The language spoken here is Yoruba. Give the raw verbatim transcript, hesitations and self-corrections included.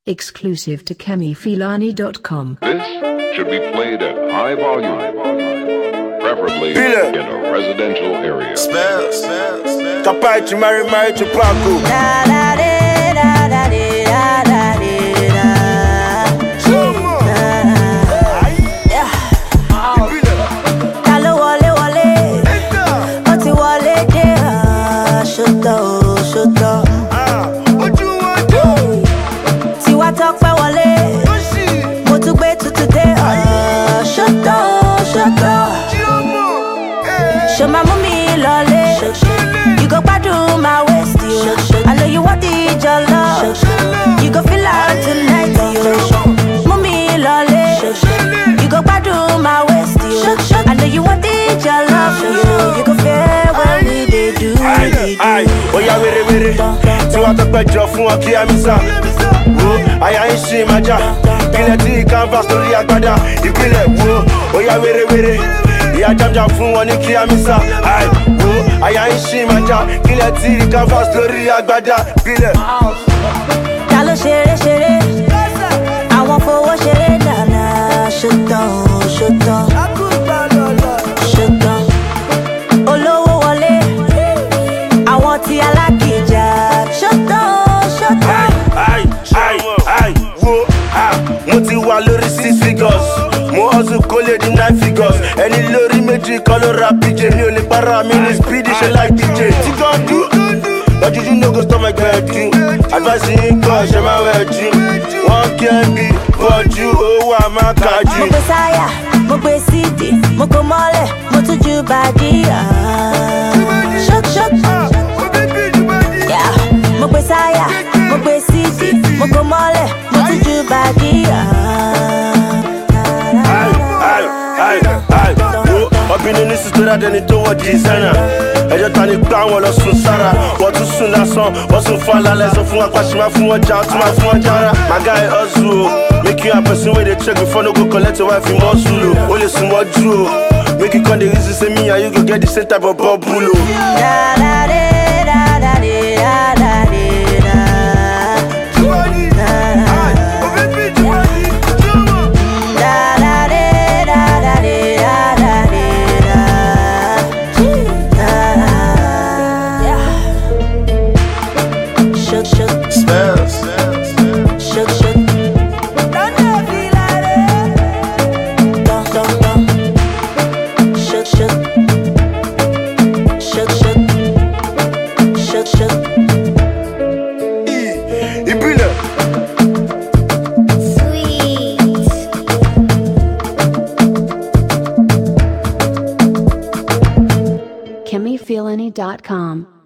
Exclusive to Kemi Filani dot com. This should be played at high volume, preferably in a residential area. Spell, spell, spell. Capace, Mary, Mary, Chupaco. Da da da da da da da da. Kalo wale wale, oti wale de ah, shoto shoto. Tiwa tokpe wale, mo tún gbé tutu de ah, shoto shoto. Show my mommy lolly, you go gbadun my waist yo. I know you want it your love, you go feel out tonight yo. Mommy lolly, you go gbadun my waist yo. I know you want it your love yo. You go feel when we dey do it. Aye, oya were were, tiwa tokpe jọ fún ọ kí amisa. Wo aya ń ṣe májà, kílẹ̀ tí canvas lórí agbádá. Ìpínlẹ̀ wo oya were were. Ìyá jamja fún wọn ní kí amisa. Ai, wo aya ń ṣí májà, kílẹ̀ tí rí canvas lórí agbádá bílẹ̀. Ta ló ṣeré ṣeré, àwọn fowó ṣeré dáná. Ṣetán ṣetán ṣetán, olówó wọlé, àwọn tí alákìjà. Ṣetán ṣetán. Ai, ai, ai, wo ah, mo ti wà lórí six figures. Mo hustle kó lè di nine figures. Ẹni lórí méjì kan ló ra P J. Mi ò lè para mi ní speedy ṣe like D J. Tí kan dú, lọ́jú you no go stop my gbẹ̀dú. Advice yín kọ́ ṣe máa wẹ̀ jù. Wọ́n kí ẹ bí bọ́jú owó àmà kájú. Mo gbé sáyà, mo gbé C D, mo kò mọ́lẹ̀, mo tún ju bàdí. Ṣọ́k ṣọ́k. Yeah. Mo gbé sáyà, mo gbé C D, mo kò mọ́lẹ̀, mo tún ju bàdí. Obìnrin ní sísúra dẹni tó wọ designer. Ẹjọ́ ta ni gbá wọn lọ sùn sára. Wọ́n tún sùn lásán, wọ́n sùn fún alálẹ̀. Sọ fún apá ṣe máa fún wọn já, tún máa fún wọn jára. My guy hustle o, make you a person wey dey check before no go collect your wife in muscle o. O lè sùn mọ́jú o, make you come dey reason say me and you go get the same type of bubble o. Da da da da da da da da. Kemi Filani dot com